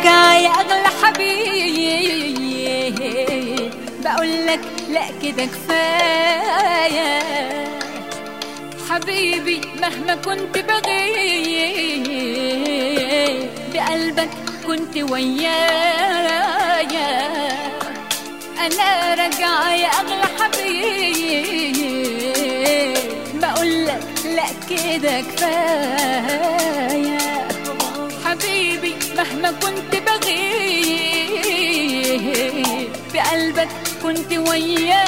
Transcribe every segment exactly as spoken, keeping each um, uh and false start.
رجع يا أغلى حبيب بقولك لا كده كفاية حبيبي مهما كنت بغيب بقلبك كنت ويايا أنا رجع يا أغلى حبيب بقولك لا كده كفاية حبيبي مهما كنت بغيب بقلبك كنت ويايا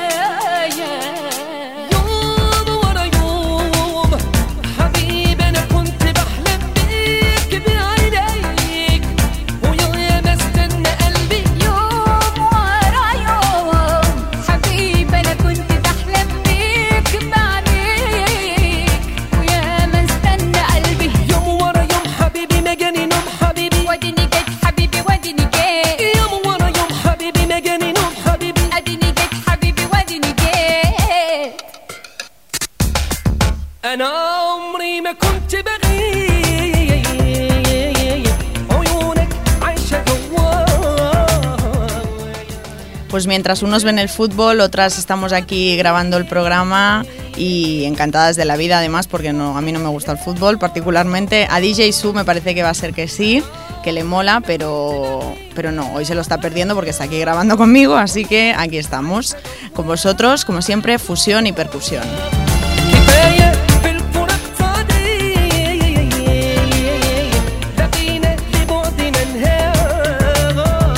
يوم ورا يوم حبيبي أنا كنت بحلم بيك بعينيك ويا ما استنى قلبي يوم ورا يوم حبيبي أنا كنت بحلم بيك بعينيك ويا ما استنى قلبي يوم ورا يوم حبيبي ما جاني نوم حبيبي وديني جيت حبيبي وديني جيت يوم ورا يوم حبيبي ما جاني نوم حبيبي اديني جيت حبيبي وديني جيت أنا عمري ما كنت بغيب عيونك عايشة جواي. Pues mientras unos ven el fútbol, otras estamos aquí grabando el programa y encantadas de la vida además, porque no, a mí no me gusta el fútbol particularmente. A D J Su me parece que va a ser que sí, que le mola, pero, pero no, hoy se lo está perdiendo porque está aquí grabando conmigo, así que aquí estamos con vosotros, como siempre, fusión y percusión. كفاية بالفراق صديق لقينا لبعد منهار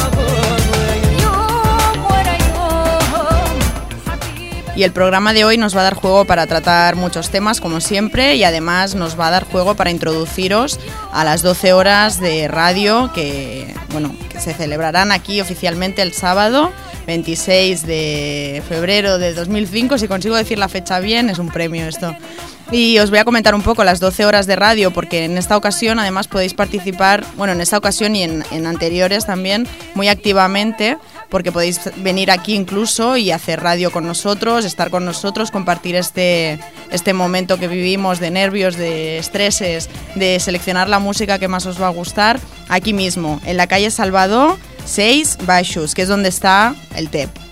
يوم ورا يوم حبيبي Y el programa de hoy nos va a dar juego para tratar muchos temas, como siempre, y además nos va a dar juego para introduciros a las doce horas de radio que, bueno, que se celebrarán aquí oficialmente el sábado veintiséis de febrero de dos mil cinco. Si consigo decir la fecha bien, es un premio esto. Y os voy a comentar un poco las doce horas de radio, porque en esta ocasión además podéis participar, bueno, en esta ocasión y en, en anteriores también, muy activamente, porque podéis venir aquí incluso y hacer radio con nosotros, estar con nosotros, compartir este, este momento que vivimos de nervios, de estreses, de seleccionar la música que más os va a gustar, aquí mismo, en la calle Salvador seis Baixos, que es donde está el T E P.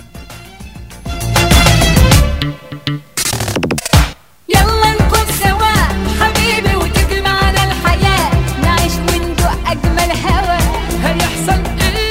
يلا نكون سوا حبيبي وتجمعنا الحياة نعيش وندوق أجمل هوا هيحصل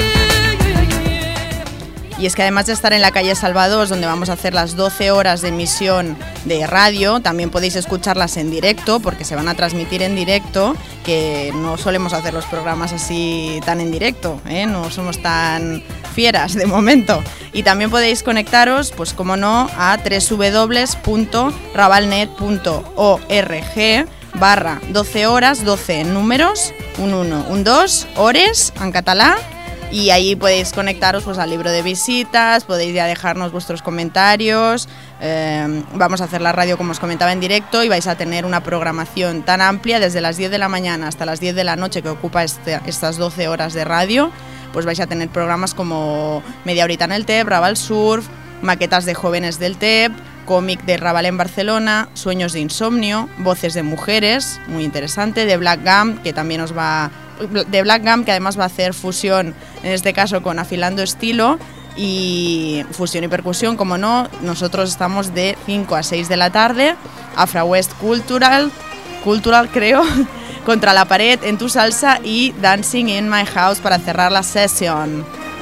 Y es que además de estar en la calle Salvador, donde vamos a hacer las doce horas de emisión de radio, también podéis escucharlas en directo, porque se van a transmitir en directo, que no solemos hacer los programas así tan en directo, ¿eh? No somos tan fieras de momento. Y también podéis conectaros, pues como no, a doble u doble u doble u punto rabalnet punto org barra doce horas, doce en números, un uno, un dos, hores en català. Y ahí podéis conectaros pues al libro de visitas, podéis ya dejarnos vuestros comentarios, eh, vamos a hacer la radio como os comentaba en directo y vais a tener una programación tan amplia desde las diez de la mañana hasta las diez de la noche que ocupa este, estas doce horas de radio, pues vais a tener programas como Media Horita en el T E P, Raval Surf, maquetas de jóvenes del T E P, cómic de Raval en Barcelona, Sueños de Insomnio, Voces de Mujeres, muy interesante, de Black Gum, que también os va... de Black Gum, que además va a hacer fusión, en este caso con Afilando Estilo, y fusión y percusión, como no. Nosotros estamos de cinco a seis de la tarde, Afra West Cultural, Cultural creo, Contra la Pared, En Tu Salsa y Dancing in My House para cerrar la sesión.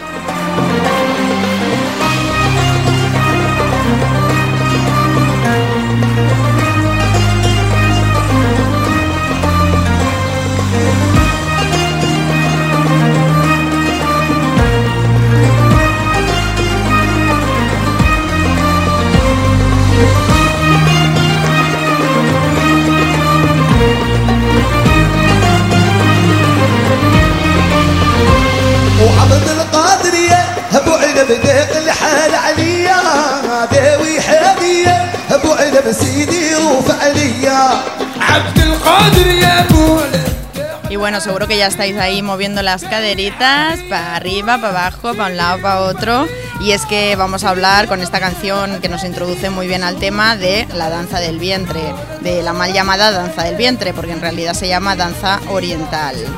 وعبد القادرية ابو عنب ديق الحال عليا داوي حامية ابو عنب سيدي وفعلية عبد القادر يا ابو Y bueno, seguro que ya estáis ahí moviendo las caderitas para arriba, para abajo, para un lado, para otro. Y es que vamos a hablar con esta canción que nos introduce muy bien al tema de la danza del vientre, de la mal llamada danza del vientre, porque en realidad se llama danza oriental.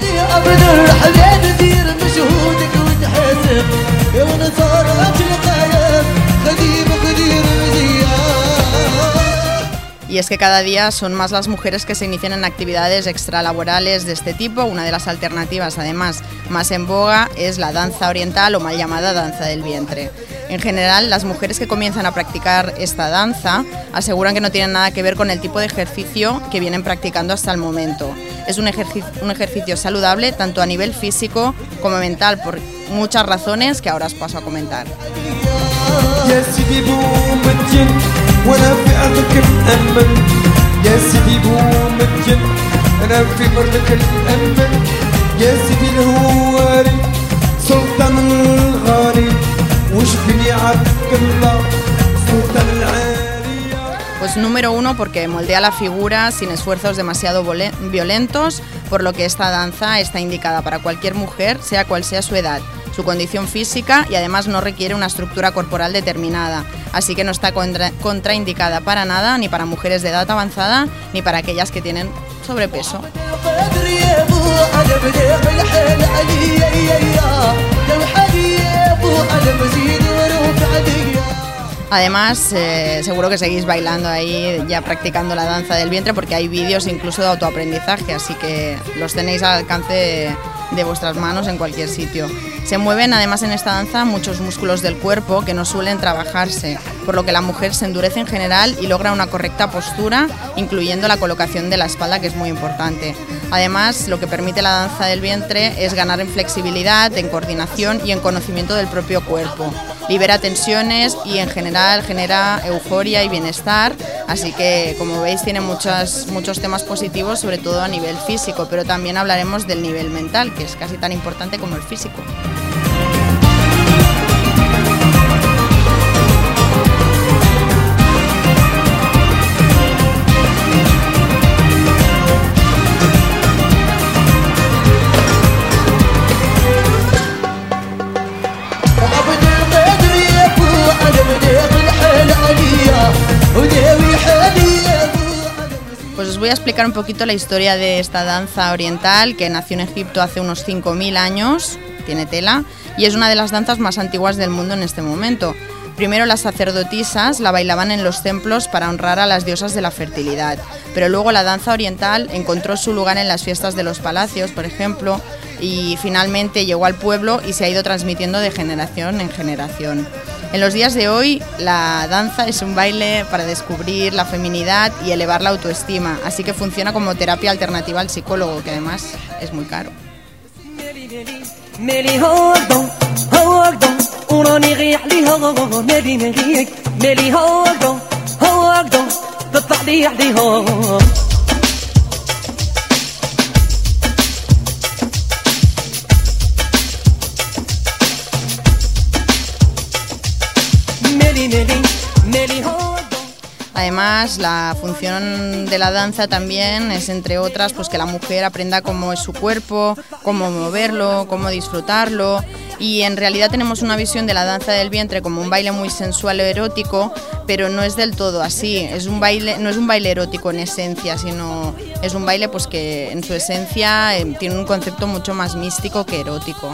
Y es que cada día son más las mujeres que se inician en actividades extralaborales de este tipo. Una de las alternativas, además, más en boga es la danza oriental o mal llamada danza del vientre. En general, las mujeres que comienzan a practicar esta danza aseguran que no tienen nada que ver con el tipo de ejercicio que vienen practicando hasta el momento. Es un ejercicio, un ejercicio saludable tanto a nivel físico como mental, por muchas razones que ahora os paso a comentar. يا سيدي بوم الجن وانا في ارضك مأمن يا سيدي بوم الجن انا في ارضك الامن يا سيدي الهواري سلطان الغالي وش بني عبد الله سلطان العالي. Pues número uno, porque moldea la figura sin esfuerzos demasiado violentos, por lo que esta danza está indicada para cualquier mujer, sea cual sea su edad, su condición física, y además no requiere una estructura corporal determinada, así que no está contra, contraindicada para nada, ni para mujeres de edad avanzada, ni para aquellas que tienen sobrepeso. Además, eh, seguro que seguís bailando ahí, ya practicando la danza del vientre, porque hay vídeos incluso de autoaprendizaje, así que los tenéis al alcance de, de vuestras manos en cualquier sitio. Se mueven además en esta danza muchos músculos del cuerpo que no suelen trabajarse, por lo que la mujer se endurece en general y logra una correcta postura, incluyendo la colocación de la espalda, que es muy importante. Además, lo que permite la danza del vientre es ganar en flexibilidad, en coordinación y en conocimiento del propio cuerpo. Libera tensiones y en general genera euforia y bienestar, así que como veis tiene muchas, muchos temas positivos, sobre todo a nivel físico, pero también hablaremos del nivel mental, que es casi tan importante como el físico. Pues os voy a explicar un poquito la historia de esta danza oriental, que nació en Egipto hace unos cinco mil años, tiene tela, y es una de las danzas más antiguas del mundo en este momento. Primero las sacerdotisas la bailaban en los templos para honrar a las diosas de la fertilidad, pero luego la danza oriental encontró su lugar en las fiestas de los palacios, por ejemplo, y finalmente llegó al pueblo y se ha ido transmitiendo de generación en generación. En los días de hoy, la danza es un baile para descubrir la feminidad y elevar la autoestima, así que funciona como terapia alternativa al psicólogo, que además es muy caro. Además, la función de la danza también es, entre otras, pues que la mujer aprenda cómo es su cuerpo, cómo moverlo, cómo disfrutarlo. Y en realidad tenemos una visión de la danza del vientre como un baile muy sensual o erótico, pero no es del todo así. Es un baile, no es un baile erótico en esencia, sino es un baile pues que en su esencia eh, tiene un concepto mucho más místico que erótico.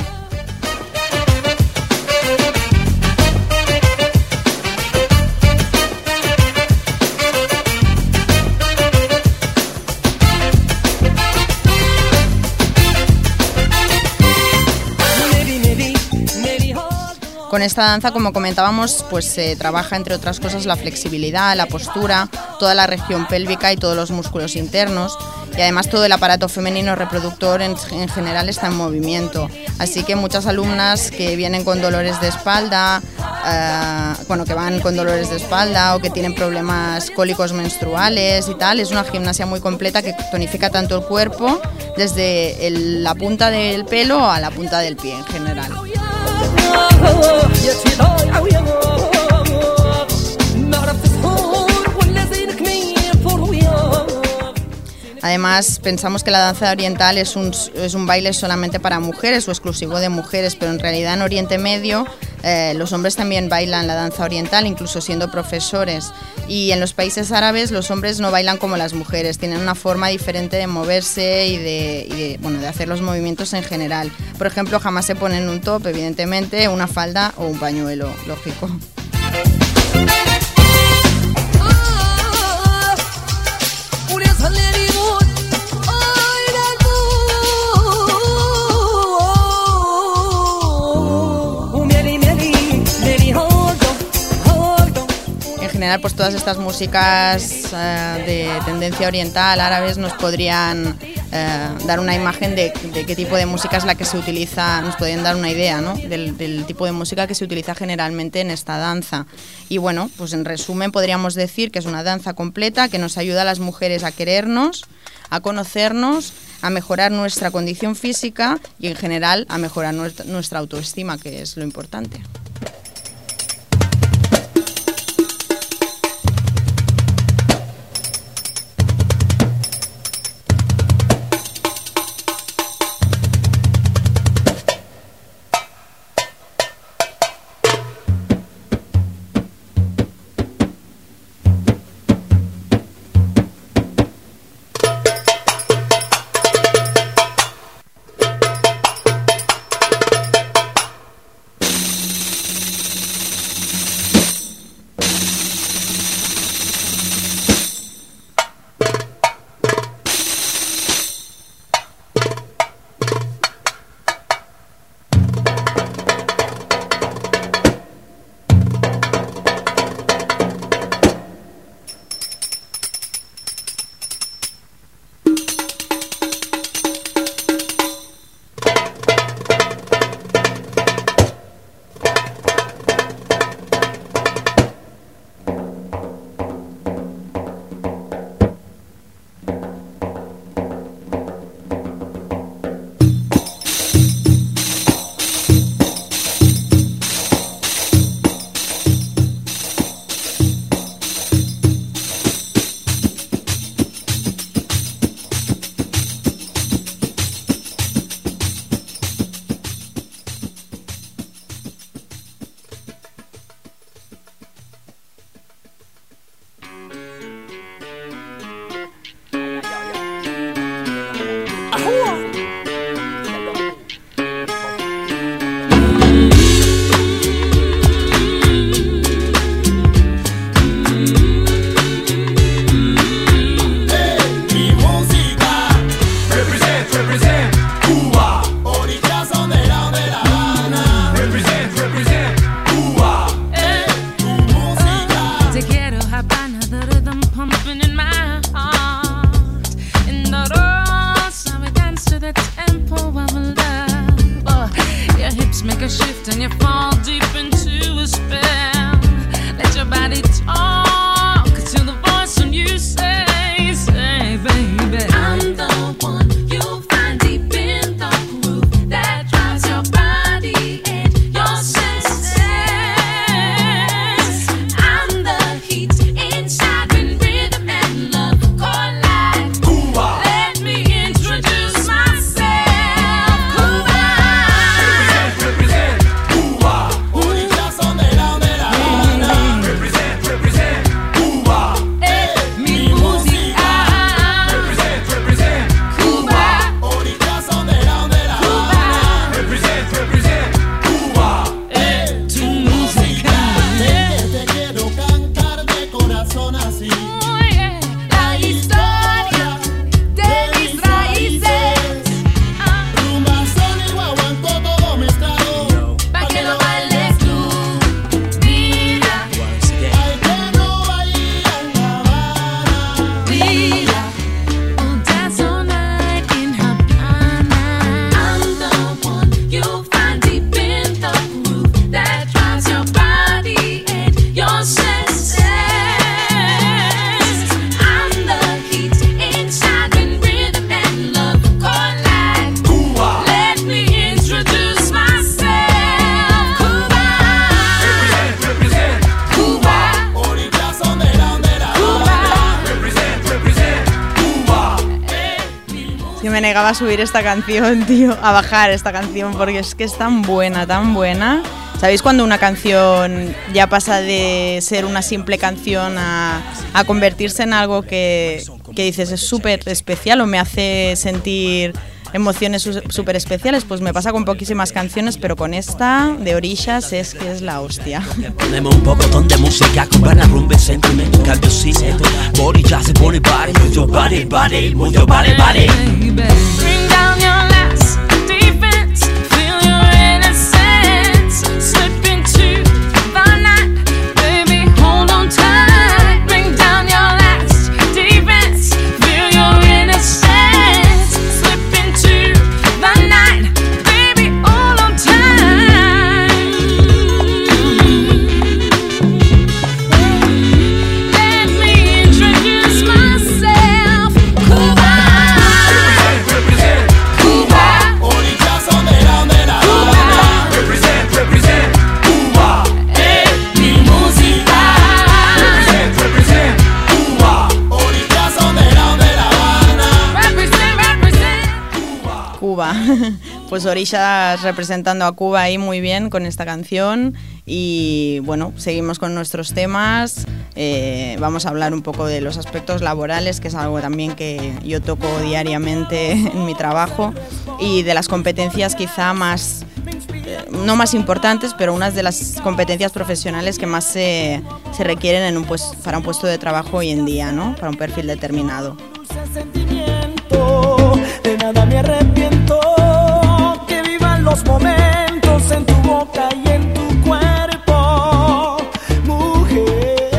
Con esta danza, como comentábamos, pues se trabaja entre otras cosas la flexibilidad, la postura, toda la región pélvica y todos los músculos internos, y además todo el aparato femenino reproductor en, en general está en movimiento. Así que muchas alumnas que vienen con dolores de espalda, eh, bueno, que van con dolores de espalda o que tienen problemas cólicos menstruales y tal, es una gimnasia muy completa que tonifica tanto el cuerpo, desde el, la punta del pelo a la punta del pie en general. Además, pensamos que la danza oriental es un, es un baile solamente para mujeres o exclusivo de mujeres, pero en realidad en Oriente Medio Eh, los hombres también bailan la danza oriental, incluso siendo profesores. Y en los países árabes los hombres no bailan como las mujeres, tienen una forma diferente de moverse y de, y de, bueno, de hacer los movimientos en general. Por ejemplo, jamás se ponen un top, evidentemente, una falda o un pañuelo, lógico. En general, pues todas estas músicas uh, de tendencia oriental, árabes, nos podrían uh, dar una imagen de, de qué tipo de música es la que se utiliza, nos podrían dar una idea, ¿no?, del, del tipo de música que se utiliza generalmente en esta danza. Y bueno, pues en resumen podríamos decir que es una danza completa que nos ayuda a las mujeres a querernos, a conocernos, a mejorar nuestra condición física y en general a mejorar nuestra, nuestra autoestima, que es lo importante. me negaba a subir esta canción, tío, a bajar esta canción, porque es que es tan buena, tan buena, ¿Sabéis cuando una canción ya pasa de ser una simple canción a, a convertirse en algo que, que dices es súper especial o me hace sentir emociones súper especiales? Pues me pasa con poquísimas canciones, pero con esta de Orishas es que es la hostia. Ponemos un pocotón de música con ganas, rumbe, sentimiento, caldiocito. Orishas se pone body, move your body, body, move your body, body. Bring down your last defense, feel your innocence, slip into the night, baby, hold on tight. Bring down your last defense, feel your innocence. Pues Orishas representando a Cuba ahí muy bien con esta canción. Y bueno, seguimos con nuestros temas. Eh, vamos a hablar un poco de los aspectos laborales, que es algo también que yo toco diariamente en mi trabajo, y de las competencias quizá más, eh, no más importantes, pero unas de las competencias profesionales que más se, se requieren en un pues, para un puesto de trabajo hoy en día, ¿no? Para un perfil determinado. De nada me arrepiento, que vivan los momentos en tu boca y en tu cuerpo, mujer.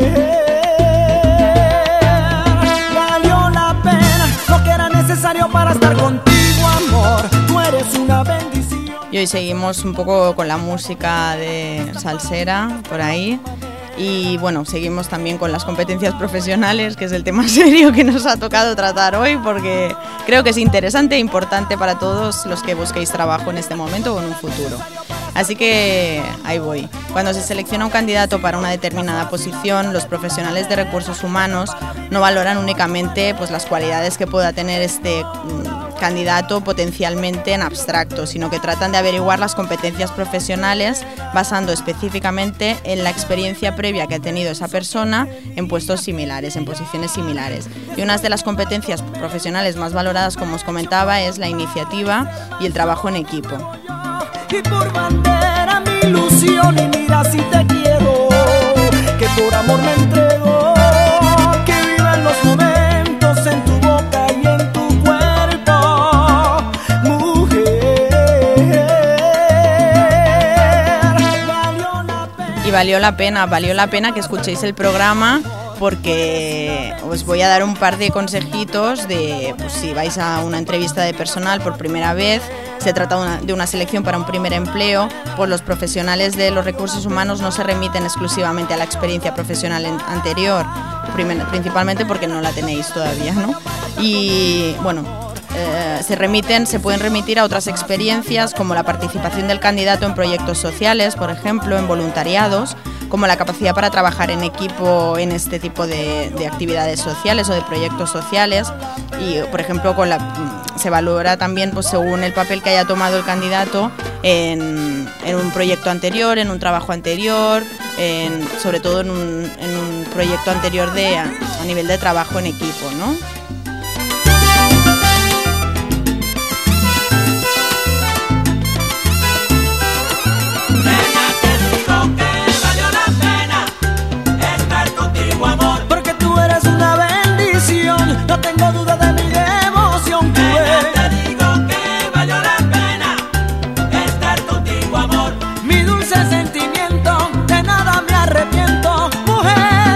Valió la pena lo que era necesario para estar contigo, amor. Tú eres una bendición. Y hoy seguimos un poco con la música de salsera por ahí. Y bueno, seguimos también con las competencias profesionales, que es el tema serio que nos ha tocado tratar hoy, porque creo que es interesante e importante para todos los que busquéis trabajo en este momento o en un futuro. Así que ahí voy. Cuando se selecciona un candidato para una determinada posición, los profesionales de recursos humanos no valoran únicamente pues, las cualidades que pueda tener este mmm, candidato potencialmente en abstracto, sino que tratan de averiguar las competencias profesionales basando específicamente en la experiencia previa que ha tenido esa persona en puestos similares, en posiciones similares. Y una de las competencias profesionales más valoradas, como os comentaba, es la iniciativa y el trabajo en equipo. Y por bandera mi ilusión, y mira si te quiero, que por amor me entrego, que vivan los momentos en tu boca y en tu cuerpo, mujer. Valió la pena. Y valió la pena, valió la pena que escuchéis el programa, porque os voy a dar un par de consejitos de pues, si vais a una entrevista de personal por primera vez, se trata de una, de una selección para un primer empleo, pues los profesionales de los recursos humanos no se remiten exclusivamente a la experiencia profesional en, anterior, primer, principalmente porque no la tenéis todavía, ¿no? Y bueno, eh, se remiten, se pueden remitir a otras experiencias como la participación del candidato en proyectos sociales, por ejemplo, en voluntariados, como la capacidad para trabajar en equipo en este tipo de, de actividades sociales o de proyectos sociales. Y, por ejemplo, con la, se valora también pues, según el papel que haya tomado el candidato en, en un proyecto anterior, en un trabajo anterior, en, sobre todo en un, en un proyecto anterior de, a, a nivel de trabajo en equipo, ¿no? No tengo duda de mi devoción, tú eres. Te digo que valió la pena estar contigo, amor. Mi dulce sentimiento, de nada me arrepiento, mujer.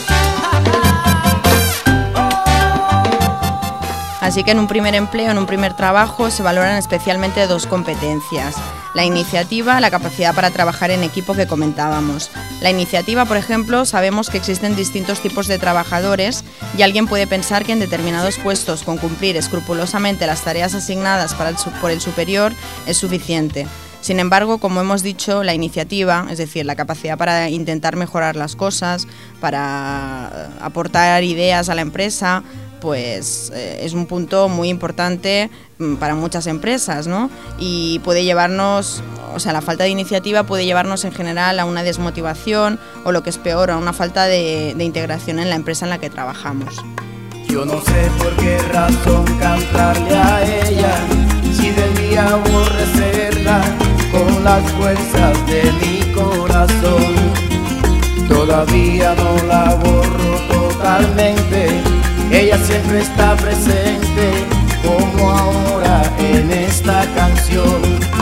Así que en un primer empleo, en un primer trabajo, se valoran especialmente dos competencias. La iniciativa, la capacidad para trabajar en equipo que comentábamos. La iniciativa, por ejemplo, sabemos que existen distintos tipos de trabajadores y alguien puede pensar que en determinados puestos con cumplir escrupulosamente las tareas asignadas para el, por el superior es suficiente. Sin embargo, como hemos dicho, la iniciativa, es decir, la capacidad para intentar mejorar las cosas, para aportar ideas a la empresa, pues eh, es un punto muy importante mm, para muchas empresas, ¿no? Y puede llevarnos, o sea, la falta de iniciativa puede llevarnos en general a una desmotivación o, lo que es peor, a una falta de, de integración en la empresa en la que trabajamos. Yo no sé por qué razón cantarle a ella, si debía aborrecerla con las fuerzas de mi corazón. Todavía no la borro totalmente, ella siempre está presente, como ahora en esta canción.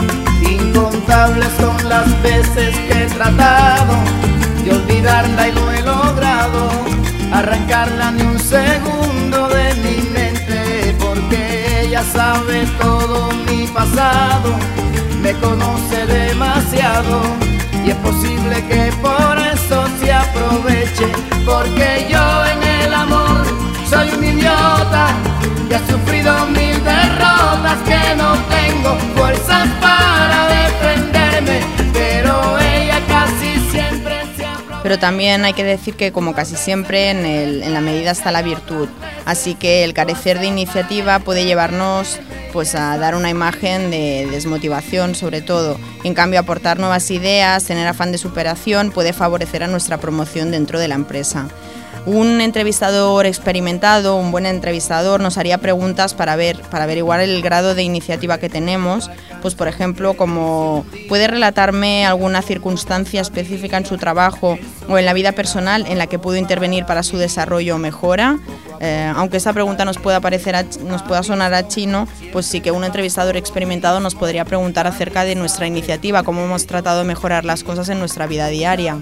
Incontables son las veces que he tratado de olvidarla y no he logrado arrancarla ni un segundo de mi mente, porque ella sabe todo mi pasado, me conoce demasiado, y es posible que por eso se aproveche, porque yo en el amor soy un idiota que ha sufrido mil derrotas, que no tengo fuerzas para defenderme, pero ella casi siempre se aprovecha. Pero también hay que decir que, como casi siempre, en, el, en la medida está la virtud, así que el carecer de iniciativa puede llevarnos pues a dar una imagen de desmotivación, sobre todo. En cambio, aportar nuevas ideas, tener afán de superación puede favorecer a nuestra promoción dentro de la empresa. Un entrevistador experimentado, un buen entrevistador, nos haría preguntas para ver, para averiguar el grado de iniciativa que tenemos. Pues, por ejemplo, como ¿puede relatarme alguna circunstancia específica en su trabajo o en la vida personal en la que pudo intervenir para su desarrollo o mejora? Eh, aunque esta pregunta nos pueda parecer a, nos pueda sonar a chino, pues sí que un entrevistador experimentado nos podría preguntar acerca de nuestra iniciativa, cómo hemos tratado de mejorar las cosas en nuestra vida diaria.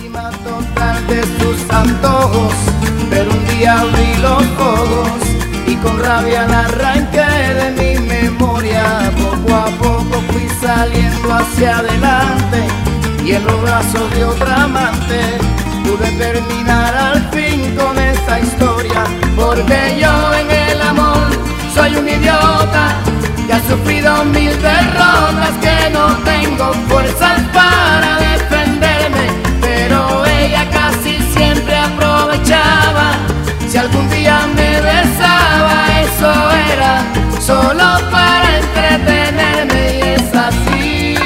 Total de sus antojos, pero un día abrí los ojos y con rabia la arranqué de mi memoria. Poco a poco fui saliendo hacia adelante y en los brazos de otra amante pude terminar al fin con esta historia, porque yo en el amor soy un idiota que ha sufrido mil derrotas, que no tengo fuerzas para defenderme, pero ella casi siempre aprovechaba. Si algún día me besaba, eso era solo para entretenerme, y es así.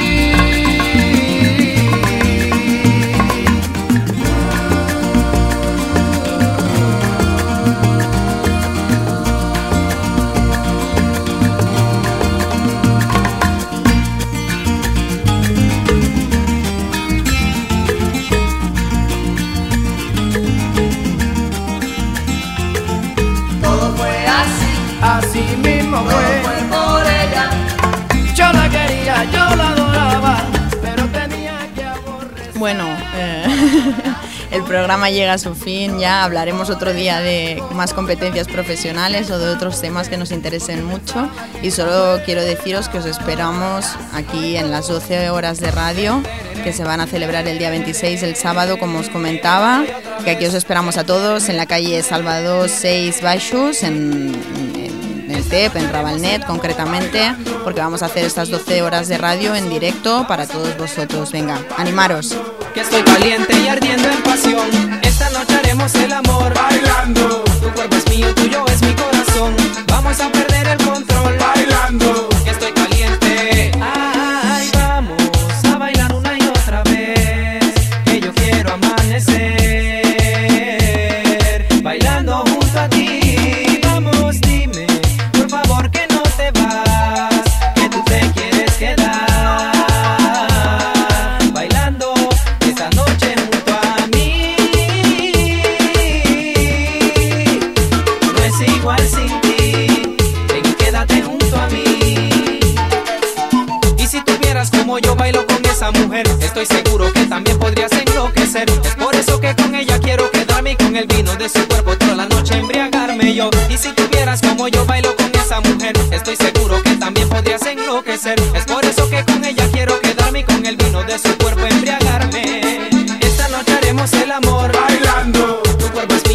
Así mismo fue, fue por ella. Yo la quería, yo la adoraba, pero tenía que aborrecer. Bueno, eh, el programa llega a su fin, ya hablaremos otro día de más competencias profesionales o de otros temas que nos interesen mucho, y solo quiero deciros que os esperamos aquí en las doce horas de radio que se van a celebrar el día veintiséis, el sábado, como os comentaba, que aquí os esperamos a todos en la calle Salvador seis Baixos, en, en, en el T E P, en Ravalnet concretamente, porque vamos a hacer estas doce horas de radio en directo para todos vosotros. Venga, animaros. Que estoy caliente y ardiendo en pasión. Esta noche haremos el amor bailando. Tu cuerpo es mío, tuyo es mi corazón. Vamos a perder el control bailando. Que estoy caliente. Ay, vamos a bailar una y otra vez. Que yo quiero amanecer bailando junto a ti. Vamos, dime, por favor, que no te vas, que tú te quieres quedar. Como yo bailo con esa mujer, estoy seguro que también podrías enloquecer. Es por eso que con ella quiero quedarme y con el vino de su cuerpo toda la noche embriagarme yo. Y si tuvieras como yo bailo con esa mujer, estoy seguro que también podrías enloquecer. Es por eso que con ella quiero quedarme y con el vino de su cuerpo embriagarme. Esta noche haremos el amor bailando. Tu cuerpo es